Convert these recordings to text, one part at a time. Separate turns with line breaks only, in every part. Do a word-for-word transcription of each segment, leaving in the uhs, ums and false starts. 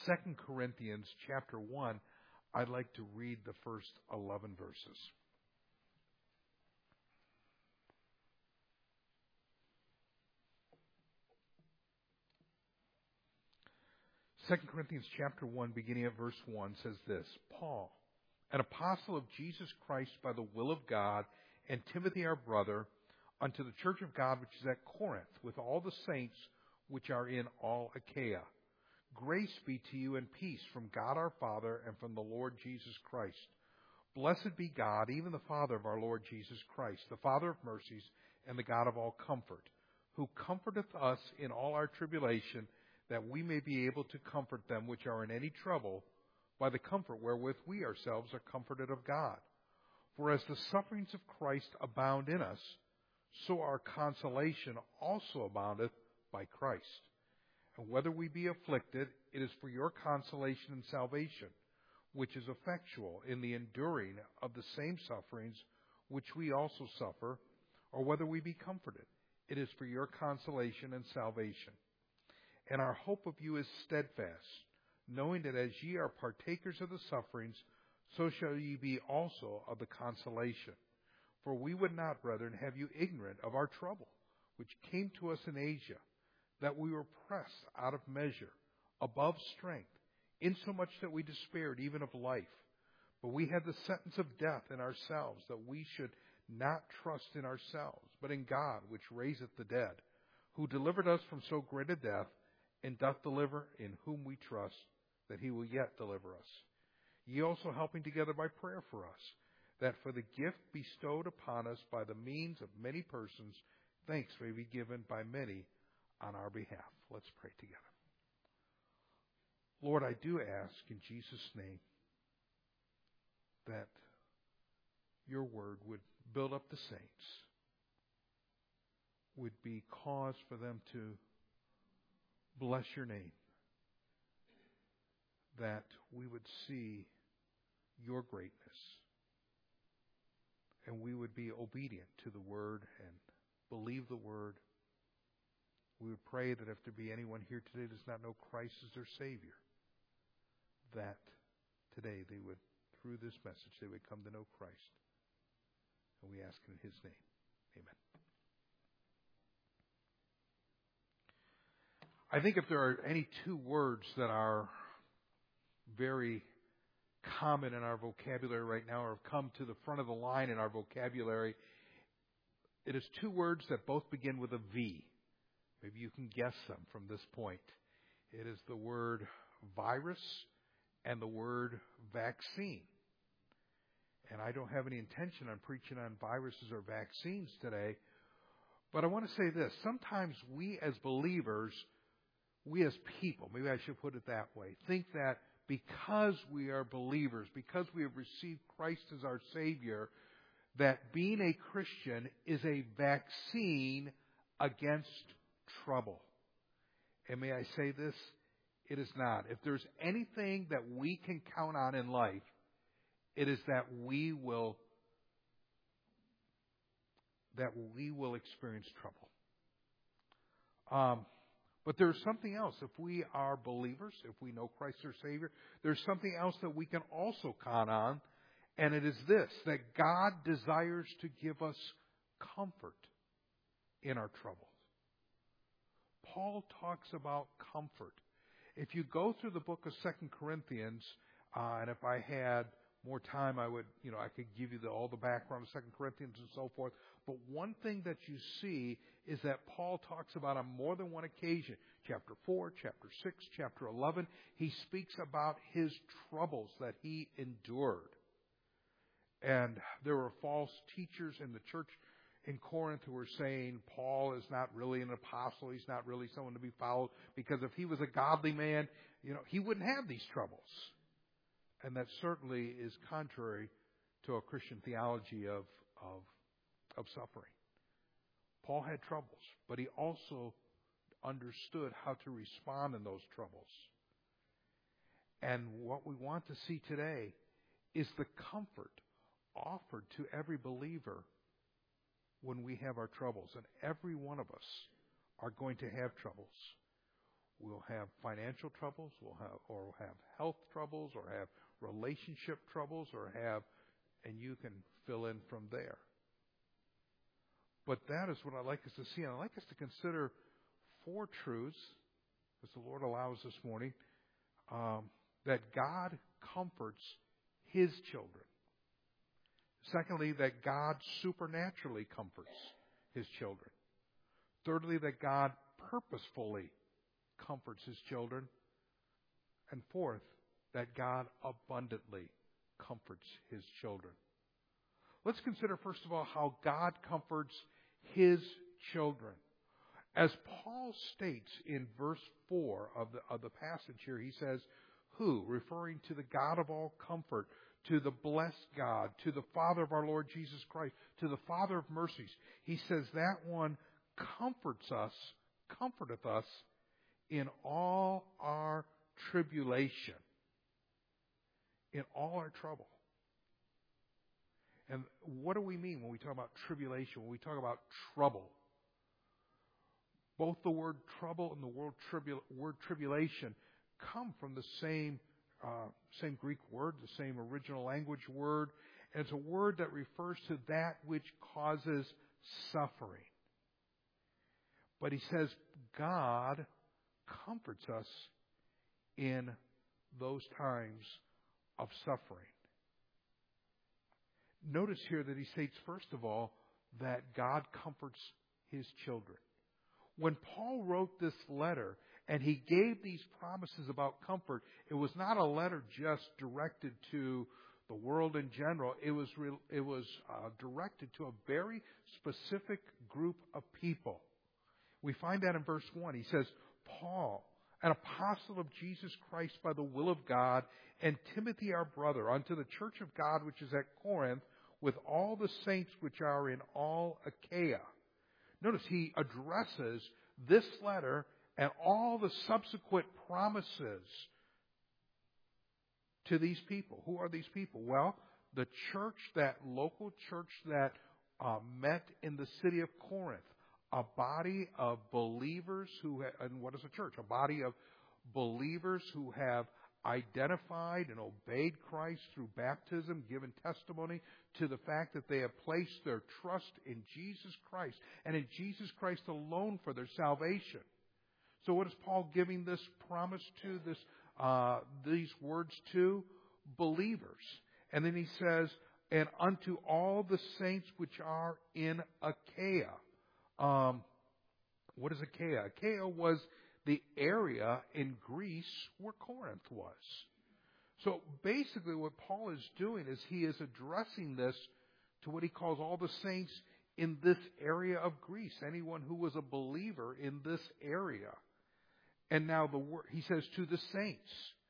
Second Corinthians chapter one, I'd like to read the first eleven verses. Second Corinthians chapter one, beginning at verse one, says this: Paul, an apostle of Jesus Christ by the will of God, and Timothy our brother, unto the church of God which is at Corinth, with all the saints which are in all Achaia. Grace be to you and peace from God our Father and from the Lord Jesus Christ. Blessed be God, even the Father of our Lord Jesus Christ, the Father of mercies and the God of all comfort, who comforteth us in all our tribulation, that we may be able to comfort them which are in any trouble, by the comfort wherewith we ourselves are comforted of God. For as the sufferings of Christ abound in us, so our consolation also aboundeth by Christ. And whether we be afflicted, it is for your consolation and salvation, which is effectual in the enduring of the same sufferings which we also suffer, or whether we be comforted, it is for your consolation and salvation. And our hope of you is steadfast, knowing that as ye are partakers of the sufferings, so shall ye be also of the consolation. For we would not, brethren, have you ignorant of our trouble, which came to us in Asia, that we were pressed out of measure, above strength, insomuch that we despaired even of life. But we had the sentence of death in ourselves, that we should not trust in ourselves, but in God, which raiseth the dead, who delivered us from so great a death, and doth deliver, in whom we trust, that he will yet deliver us. Ye also helping together by prayer for us, that for the gift bestowed upon us by the means of many persons, thanks may be given by many on our behalf. Let's pray together. Lord, I do ask in Jesus' name that your word would build up the saints, would be cause for them to bless your name, that we would see your greatness, and we would be obedient to the word and believe the word. We would pray that if there be anyone here today that does not know Christ as their Savior, that today they would, through this message, they would come to know Christ. And we ask in his name. Amen. I think if there are any two words that are very common in our vocabulary right now, or have come to the front of the line in our vocabulary, it is two words that both begin with a V. Maybe you can guess them from this point. It is the word virus and the word vaccine. And I don't have any intention on preaching on viruses or vaccines today, but I want to say this. Sometimes we as believers, we as people, maybe I should put it that way, think that because we are believers, because we have received Christ as our Savior, that being a Christian is a vaccine against trouble. And may I say this? It is not. If there's anything that we can count on in life, it is that we will that we will experience trouble. Um, but there's something else. If we are believers, if we know Christ our Savior, there's something else that we can also count on, and it is this, that God desires to give us comfort in our troubles. Paul talks about comfort. If you go through the book of Second Corinthians, uh, and if I had more time, I would, you know, I could give you the, all the background of Second Corinthians and so forth. But one thing that you see is that Paul talks about on more than one occasion, chapter four, chapter six, chapter eleven, he speaks about his troubles that he endured. And there were false teachers in the church in Corinth who were saying Paul is not really an apostle, he's not really someone to be followed, because if he was a godly man, you know, he wouldn't have these troubles. And that certainly is contrary to a Christian theology of, of, of suffering. Paul had troubles, but he also understood how to respond in those troubles. And what we want to see today is the comfort offered to every believer when we have our troubles. And every one of us are going to have troubles. we'll have financial troubles, we'll have, or we'll have health troubles, or have relationship troubles, or have, and you can fill in from there. But that is what I'd like us to see. And I'd like us to consider four truths, as the Lord allows this morning, um, that God comforts His children. Secondly, that God supernaturally comforts His children. Thirdly, that God purposefully comforts His children. And fourth, that God abundantly comforts His children. Let's consider, first of all, how God comforts His children. As Paul states in verse four of the, of the passage here, he says, who, referring to the God of all comfort, to the blessed God, to the Father of our Lord Jesus Christ, to the Father of mercies. He says that one comforts us, comforteth us in all our tribulation, in all our trouble. And what do we mean when we talk about tribulation, when we talk about trouble? Both the word trouble and the word, tribul- word tribulation come from the same uh, same Greek word, the same original language word. And it's a word that refers to that which causes suffering. But he says God comforts us in those times of suffering. Notice here that he states, first of all, that God comforts His children. When Paul wrote this letter and he gave these promises about comfort, it was not a letter just directed to the world in general. It was re- it was uh, directed to a very specific group of people. We find that in verse one. He says, Paul, an apostle of Jesus Christ by the will of God, and Timothy our brother, unto the church of God which is at Corinth, with all the saints which are in all Achaia. Notice he addresses this letter and all the subsequent promises to these people. Who are these people? Well, the church, that local church that uh, met in the city of Corinth, a body of believers who, ha- and what is a church? A body of believers who have identified and obeyed Christ through baptism, given testimony to the fact that they have placed their trust in Jesus Christ and in Jesus Christ alone for their salvation. So what is Paul giving this promise to, this uh, these words to? Believers. And then he says, and unto all the saints which are in Achaia. Um, what is Achaia? Achaia was the area in Greece where Corinth was. So basically what Paul is doing is he is addressing this to what he calls all the saints in this area of Greece, anyone who was a believer in this area. And now the word, he says to the saints.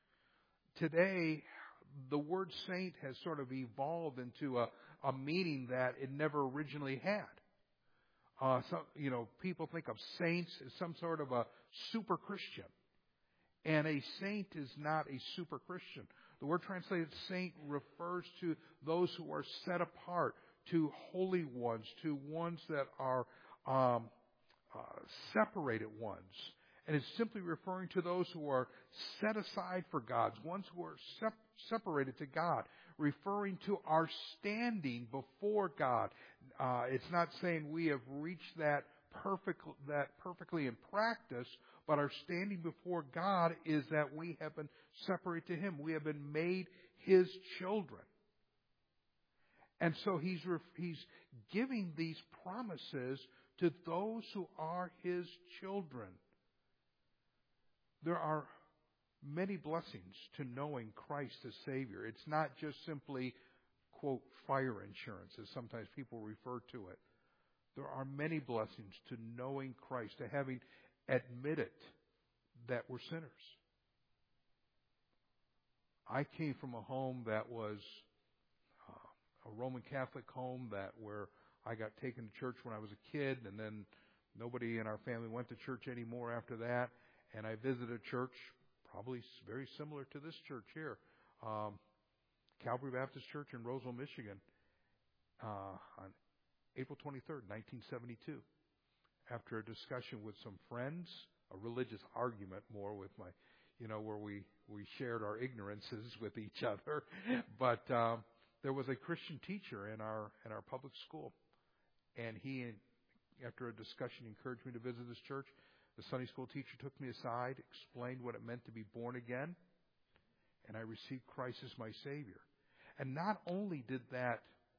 Today, the word saint has sort of evolved into a, a meaning that it never originally had. Uh, so, you know, people think of saints as some sort of a super Christian. And a saint is not a super Christian. The word translated saint refers to those who are set apart, to holy ones, to ones that are um, uh, separated ones. And it's simply referring to those who are set aside for God, ones who are sep- separated to God, referring to our standing before God. Uh, it's not saying we have reached that perfect, that perfectly in practice, but our standing before God is that we have been separated to Him. We have been made His children. And so He's He's giving these promises to those who are His children. There are many blessings to knowing Christ as Savior. It's not just simply, quote, fire insurance, as sometimes people refer to it. There are many blessings to knowing Christ, to having admitted that we're sinners. I came from a home that was uh, a Roman Catholic home, that where I got taken to church when I was a kid, and then nobody in our family went to church anymore after that. And I visited a church, probably very similar to this church here, um, Calvary Baptist Church in Roseville, Michigan, uh, on April twenty-third, nineteen seventy-two. After a discussion with some friends a religious argument more with my, you know, where we, we shared our ignorances with each other. But um, there was a Christian teacher in our in our public school, and he, after a discussion, encouraged me to visit this church. The Sunday school teacher took me aside, explained what it meant to be born again, and I received Christ as my Savior. And not only did that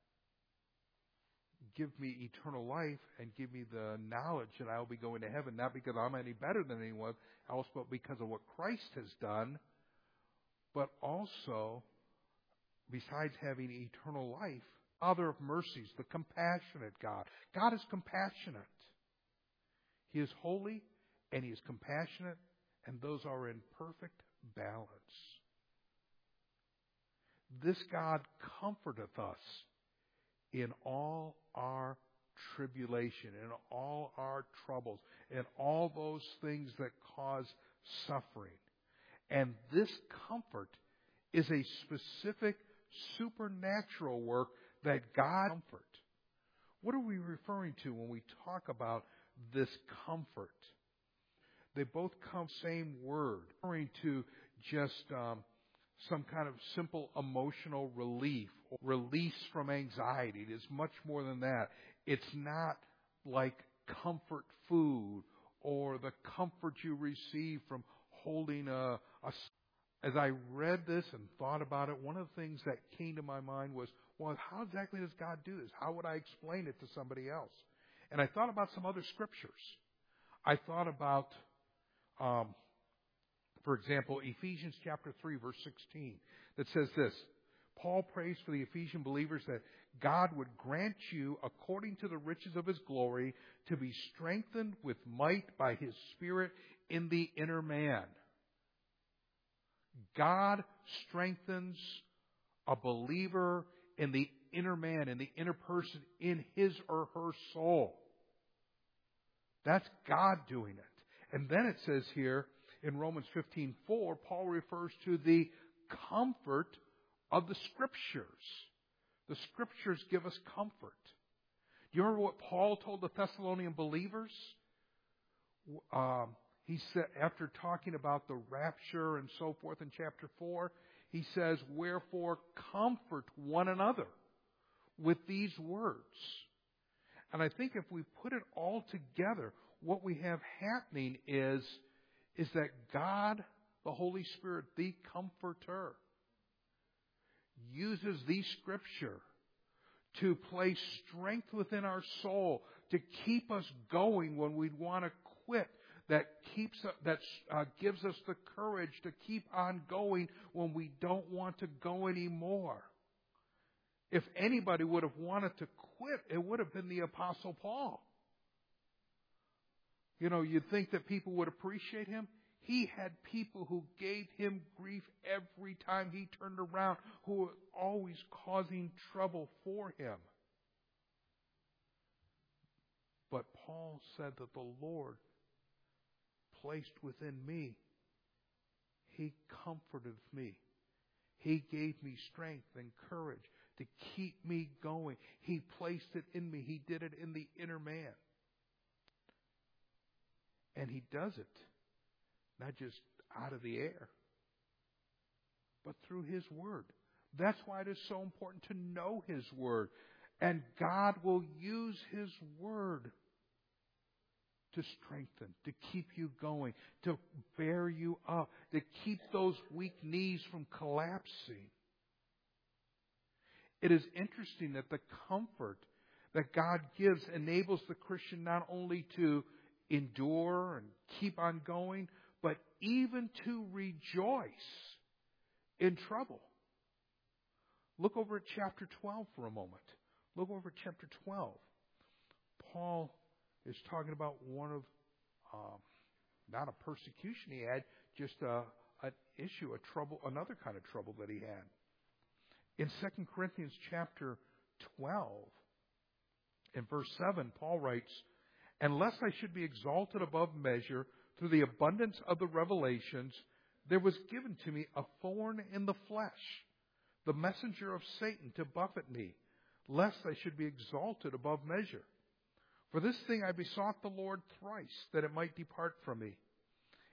give me eternal life and give me the knowledge that I will be going to heaven, not because I'm any better than anyone else, but because of what Christ has done, but also, besides having eternal life, Father of mercies, the compassionate God. God is compassionate. He is holy, and He is compassionate, and those are in perfect balance. This God comforteth us in all our tribulation, in all our troubles, in all those things that cause suffering. And this comfort is a specific supernatural work that God comfort. What are we referring to when we talk about this comfort? They both come same word, referring to just um, some kind of simple emotional relief, or release from anxiety. It is much more than that. It's not like comfort food or the comfort you receive from holding a, a... As I read this and thought about it, one of the things that came to my mind was, well, how exactly does God do this? How would I explain it to somebody else? And I thought about some other scriptures. I thought about, um, for example, Ephesians chapter three, verse sixteen, that says this: Paul prays for the Ephesian believers that God would grant you, according to the riches of His glory, to be strengthened with might by His Spirit in the inner man. God strengthens a believer in the inner man, in the inner person, in his or her soul. That's God doing it. And then it says here in Romans fifteen four, Paul refers to the comfort of the Scriptures. The Scriptures give us comfort. Do you remember what Paul told the Thessalonian believers? Um, he said, after talking about the rapture and so forth in chapter four, he says, wherefore comfort one another with these words. And I think if we put it all together, what we have happening is, is that God, the Holy Spirit, the Comforter, uses the Scripture to place strength within our soul, to keep us going when we want to quit, that keeps that uh, gives us the courage to keep on going when we don't want to go anymore. If anybody would have wanted to quit, it would have been the Apostle Paul. You know, you'd think that people would appreciate him. He had people who gave him grief every time he turned around, who were always causing trouble for him. But Paul said that the Lord placed within me, He comforted me. He gave me strength and courage to keep me going. He placed it in me. He did it in the inner man. And He does it not just out of the air, but through His Word. That's why it is so important to know His Word. And God will use His Word to strengthen, to keep you going, to bear you up, to keep those weak knees from collapsing. It is interesting that the comfort that God gives enables the Christian not only to endure and keep on going, but even to rejoice in trouble. Look over at chapter twelve for a moment. Look over at chapter twelve. Paul is talking about one of, um, not a persecution he had, just a, an issue, a trouble, another kind of trouble that he had. In Second Corinthians chapter twelve, in verse seven, Paul writes, unless I should be exalted above measure through the abundance of the revelations, there was given to me a thorn in the flesh, the messenger of Satan to buffet me, lest I should be exalted above measure. For this thing I besought the Lord thrice, that it might depart from me.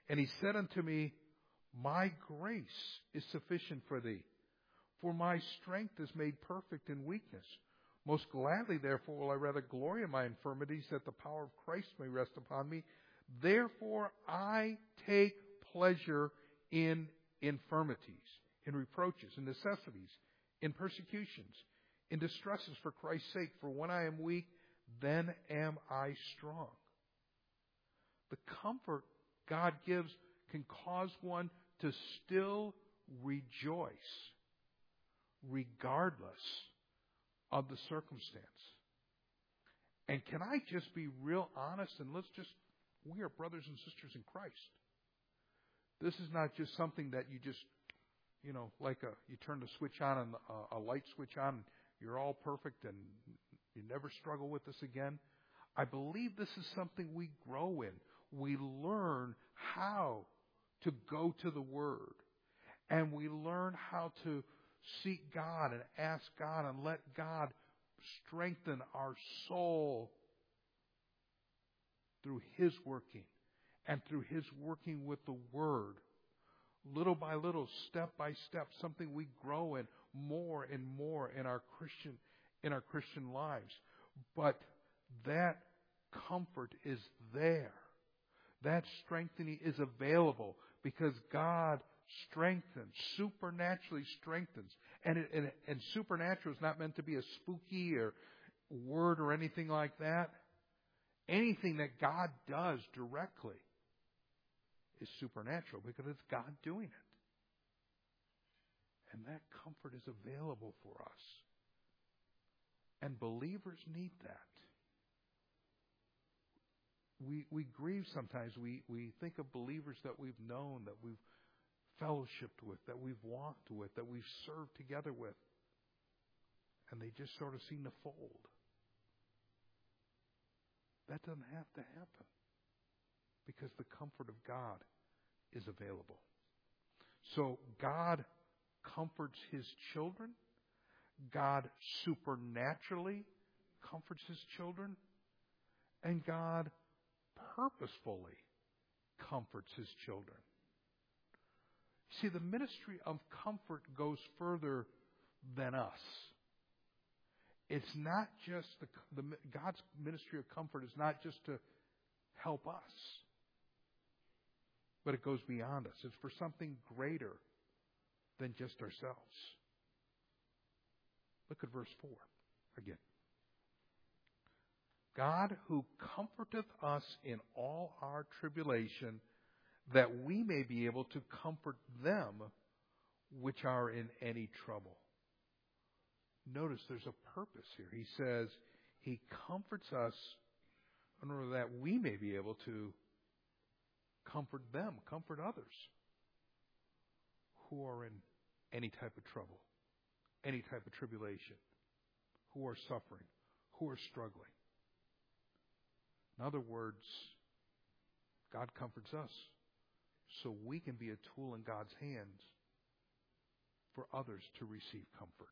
And he said unto me, My grace is sufficient for thee, for my strength is made perfect in weakness. Most gladly, therefore, will I rather glory in my infirmities, that the power of Christ may rest upon me. Therefore, I take pleasure in infirmities, in reproaches, in necessities, in persecutions, in distresses for Christ's sake. For when I am weak, then am I strong. The comfort God gives can cause one to still rejoice regardless of the circumstance. And can I just be real honest, and let's just, we are brothers and sisters in Christ. This is not just something that you just, you know, like a, you turn the switch on and a, a light switch on, and you're all perfect and you never struggle with this again. I believe this is something we grow in. We learn how to go to the Word. And we learn how to seek God and ask God and let God strengthen our soul through His working and through His working with the Word. Little by little, step by step, something we grow in more and more in our Christian in our Christian lives. But that comfort is there. That strengthening is available because God strengthens, supernaturally strengthens. And, it, and, and supernatural is not meant to be a spooky or word or anything like that. Anything that God does directly is supernatural because it's God doing it. And that comfort is available for us. And believers need that. We we grieve sometimes. We, we think of believers that we've known, that we've fellowshipped with, that we've walked with, that we've served together with. And they just sort of seem to fold. That doesn't have to happen. Because the comfort of God is available. So God comforts His children. God supernaturally comforts His children. And God purposefully comforts His children. See, the ministry of comfort goes further than us. It's not just the, the God's ministry of comfort is not just to help us, but it goes beyond us. It's for something greater than just ourselves. Look at verse four again. God who comforteth us in all our tribulation, that we may be able to comfort them which are in any trouble. Notice there's a purpose here. He says He comforts us in order that we may be able to comfort them, comfort others who are in any type of trouble, any type of tribulation, who are suffering, who are struggling. In other words, God comforts us so we can be a tool in God's hands for others to receive comfort.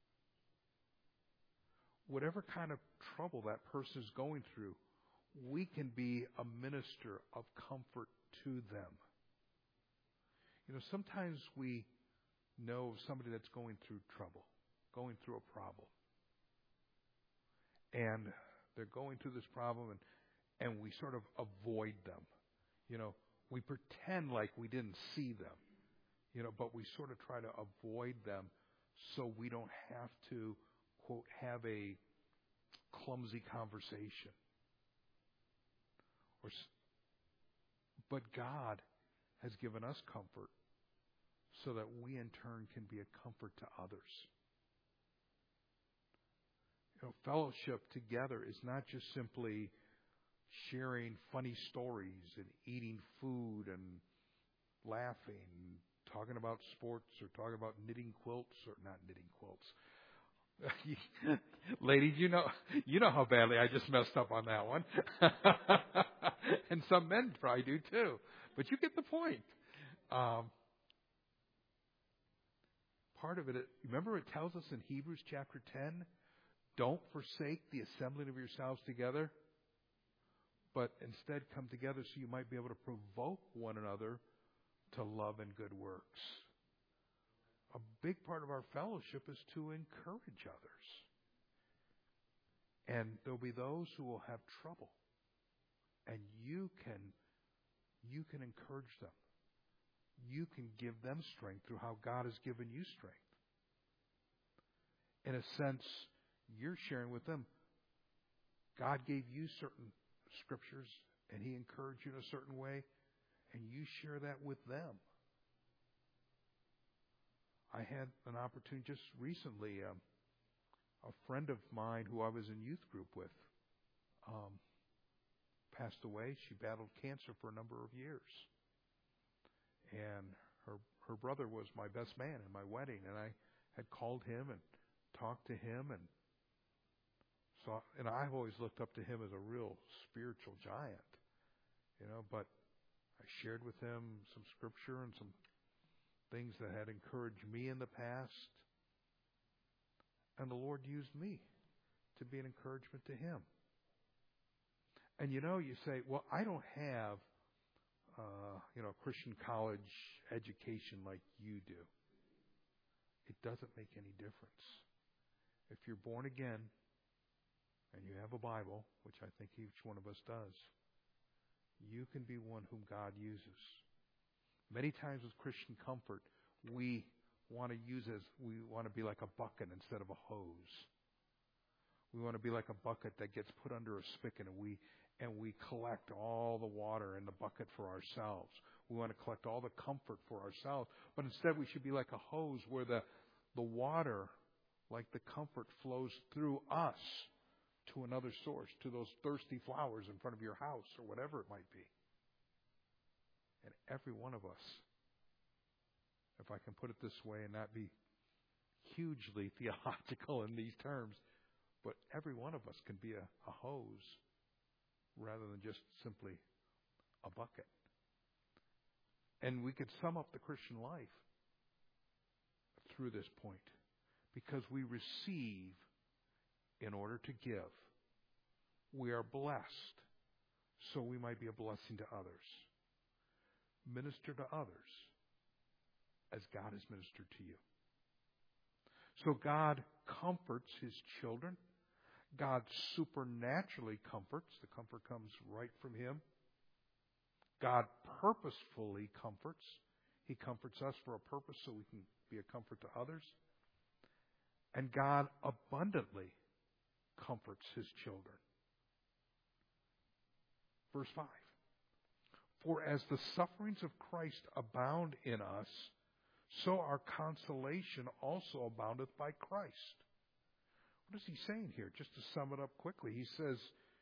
Whatever kind of trouble that person is going through, we can be a minister of comfort to them. You know, sometimes we know of somebody that's going through trouble, going through a problem. And they're going through this problem, and, and we sort of avoid them. You know, we pretend like we didn't see them, you know, but we sort of try to avoid them so we don't have to, quote, have a clumsy conversation. Or, but God has given us comfort so that we in turn can be a comfort to others. You know, fellowship together is not just simply sharing funny stories and eating food and laughing, talking about sports or talking about knitting quilts or not knitting quilts. Ladies, you know you know how badly I just messed up on that one. And some men probably do too. But you get the point. Um, part of it, remember it tells us in Hebrews chapter ten, don't forsake the assembling of yourselves together. but instead come together so you might be able to provoke one another to love and good works. A big part of our fellowship is to encourage others. And there'll be those who will have trouble. And you can, you can encourage them. You can give them strength through how God has given you strength. In a sense, you're sharing with them. God gave you certain scriptures, and He encouraged you in a certain way, and you share that with them. I had an opportunity just recently. Um, a friend of mine who I was in youth group with um, passed away. She battled cancer for a number of years. And her her brother was my best man in my wedding, and I had called him and talked to him, and so and I've always looked up to him as a real spiritual giant, you know. But I shared with him some scripture and some things that had encouraged me in the past, and the Lord used me to be an encouragement to him. And you know, you say, well, I don't have Uh, you know, Christian college education like you do. It doesn't make any difference. If you're born again and you have a Bible, which I think each one of us does, you can be one whom God uses. Many times with Christian comfort, we want to use as we want to be like a bucket instead of a hose. We want to be like a bucket that gets put under a spigot, and we and we collect all the water in the bucket for ourselves. We want to collect all the comfort for ourselves. But instead we should be like a hose where the, the water, like the comfort, flows through us to another source, to those thirsty flowers in front of your house or whatever it might be. And every one of us, if I can put it this way and not be hugely theological in these terms, but every one of us can be a, a hose rather than just simply a bucket. And we could sum up the Christian life through this point, because we receive in order to give. We are blessed so we might be a blessing to others. Minister to others as God has ministered to you. So God comforts His children. God supernaturally comforts. The comfort comes right from Him. God purposefully comforts. He comforts us for a purpose so we can be a comfort to others. And God abundantly comforts His children. Verse five. For as the sufferings of Christ abound in us, so our consolation also aboundeth by Christ. What is he saying here? Just to sum it up quickly, he says,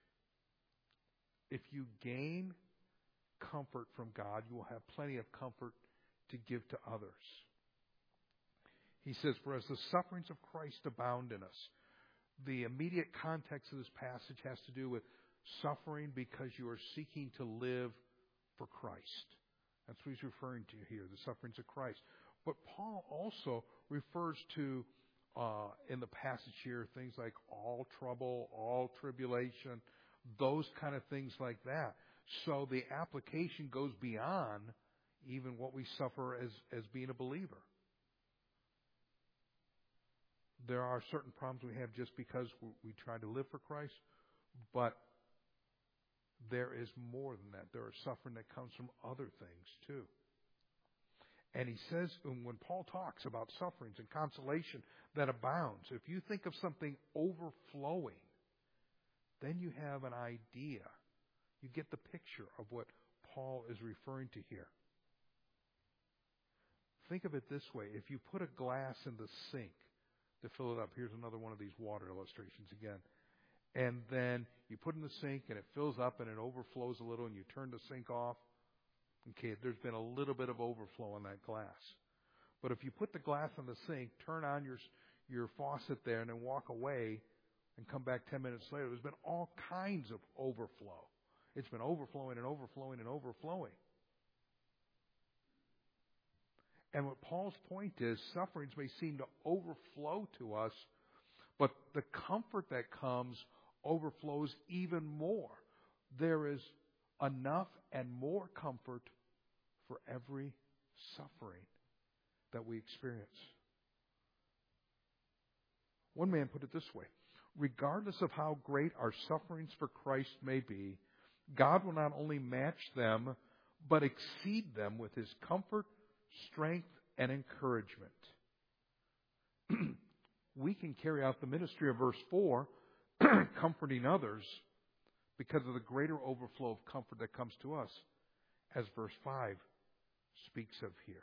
if you gain comfort from God, you will have plenty of comfort to give to others. He says, for as the sufferings of Christ abound in us. The immediate context of this passage has to do with suffering because you are seeking to live for Christ. That's what he's referring to here, the sufferings of Christ. But Paul also refers to, uh, in the passage here, things like all trouble, all tribulation, those kind of things like that. So the application goes beyond even what we suffer as, as being a believer. There are certain problems we have just because we, we try to live for Christ, but there is more than that. There is suffering that comes from other things too. And he says, when Paul talks about sufferings and consolation that abounds, if you think of something overflowing, then you have an idea. You get the picture of what Paul is referring to here. Think of it this way. If you put a glass in the sink to fill it up, here's another one of these water illustrations again. And then you put it in the sink and it fills up and it overflows a little and you turn the sink off. Okay, there's been a little bit of overflow in that glass. But if you put the glass in the sink, turn on your your faucet there and then walk away and come back ten minutes later, there's been all kinds of overflow. It's been overflowing and overflowing and overflowing. And what Paul's point is, sufferings may seem to overflow to us, but the comfort that comes overflows even more. there is enough and more comfort for every suffering that we experience. One man put it this way: regardless of how great our sufferings for Christ may be, God will not only match them, but exceed them with His comfort, strength, and encouragement. We can carry out the ministry of verse four, comforting others, because of the greater overflow of comfort that comes to us, as verse five speaks of here.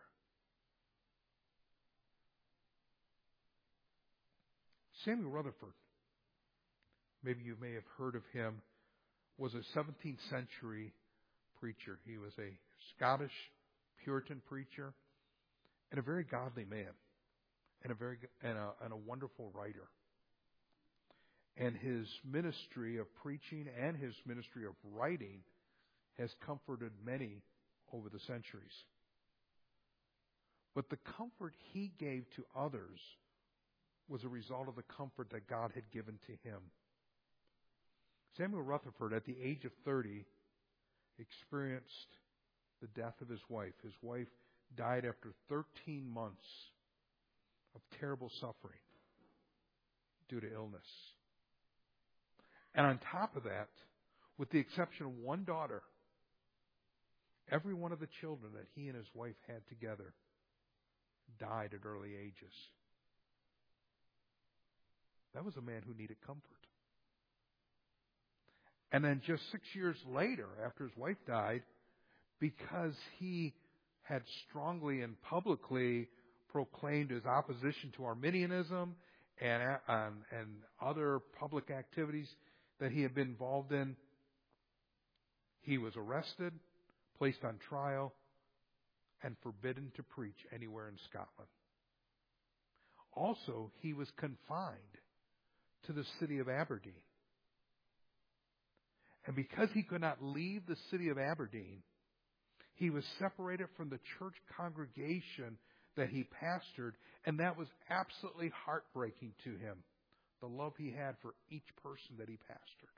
Samuel Rutherford, maybe you may have heard of him, was a seventeenth century preacher. He was a Scottish Puritan preacher and a very godly man and a very and a, and a wonderful writer. And his ministry of preaching and his ministry of writing has comforted many over the centuries. But the comfort he gave to others was a result of the comfort that God had given to him. Samuel Rutherford, at the age of thirty, experienced the death of his wife. His wife died after thirteen months of terrible suffering due to illness. And on top of that, with the exception of one daughter, every one of the children that he and his wife had together died at early ages. That was a man who needed comfort. And then just six years later, after his wife died, because he had strongly and publicly proclaimed his opposition to Arminianism and, and, and other public activities that he had been involved in, he was arrested, placed on trial, and forbidden to preach anywhere in Scotland. Also, he was confined to the city of Aberdeen. And because he could not leave the city of Aberdeen, he was separated from the church congregation that he pastored, and that was absolutely heartbreaking to him, the love he had for each person that he pastored.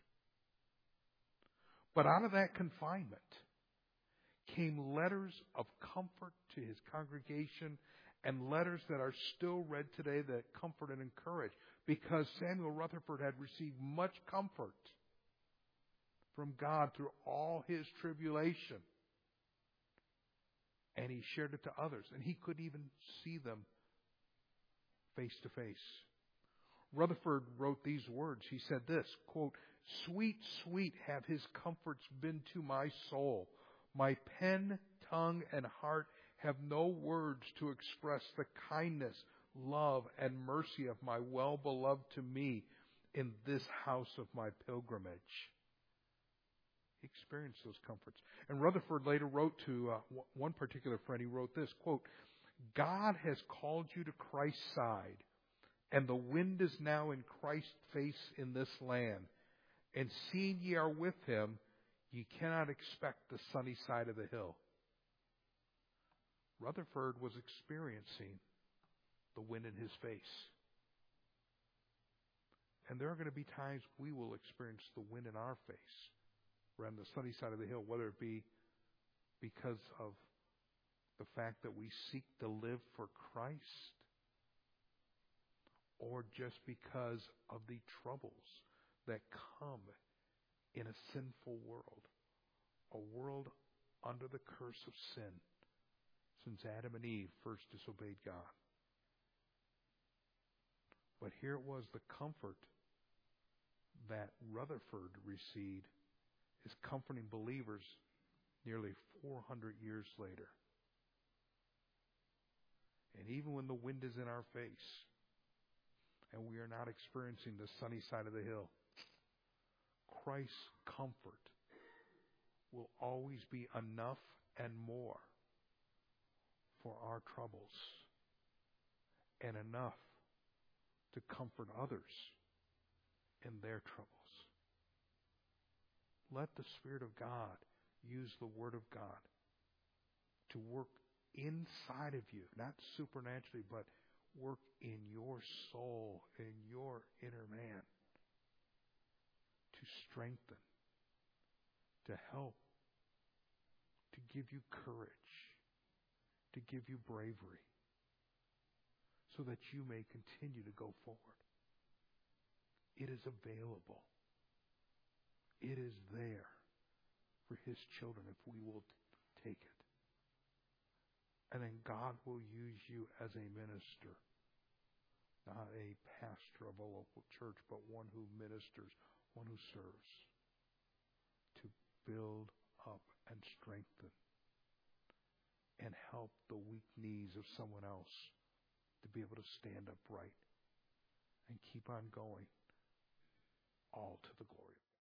But out of that confinement came letters of comfort to his congregation, and letters that are still read today that comfort and encourage, because Samuel Rutherford had received much comfort from God through all his tribulation. And he shared it to others, and he couldn't even see them face to face. Rutherford wrote these words. He said this, quote, "Sweet, sweet have his comforts been to my soul. My pen, tongue, and heart have no words to express the kindness, love, and mercy of my well-beloved to me in this house of my pilgrimage." He experienced those comforts. And Rutherford later wrote to uh, one particular friend, he wrote this, quote, "God has called you to Christ's side, and the wind is now in Christ's face in this land. And seeing ye are with him, ye cannot expect the sunny side of the hill." Rutherford was experiencing the wind in his face. And there are going to be times we will experience the wind in our face. We're on the sunny side of the hill, whether it be because of the fact that we seek to live for Christ, or just because of the troubles that come in a sinful world, a world under the curse of sin, since Adam and Eve first disobeyed God. But here it was, the comfort that Rutherford received is comforting believers nearly four hundred years later. And even when the wind is in our face and we are not experiencing the sunny side of the hill, Christ's comfort will always be enough and more for our troubles, and enough to comfort others in their troubles. Let the Spirit of God use the Word of God to work inside of you, not supernaturally, but work in your soul, in your inner man, to strengthen to help, to give you courage, to give you bravery, so that you may continue to go forward. It is available. It is there for His children if we will t- take it. And then God will use you as a minister, not a pastor of a local church, but one who ministers, one who serves, to build up and strengthen and help the weak knees of someone else to be able to stand upright and keep on going, all to the glory of God.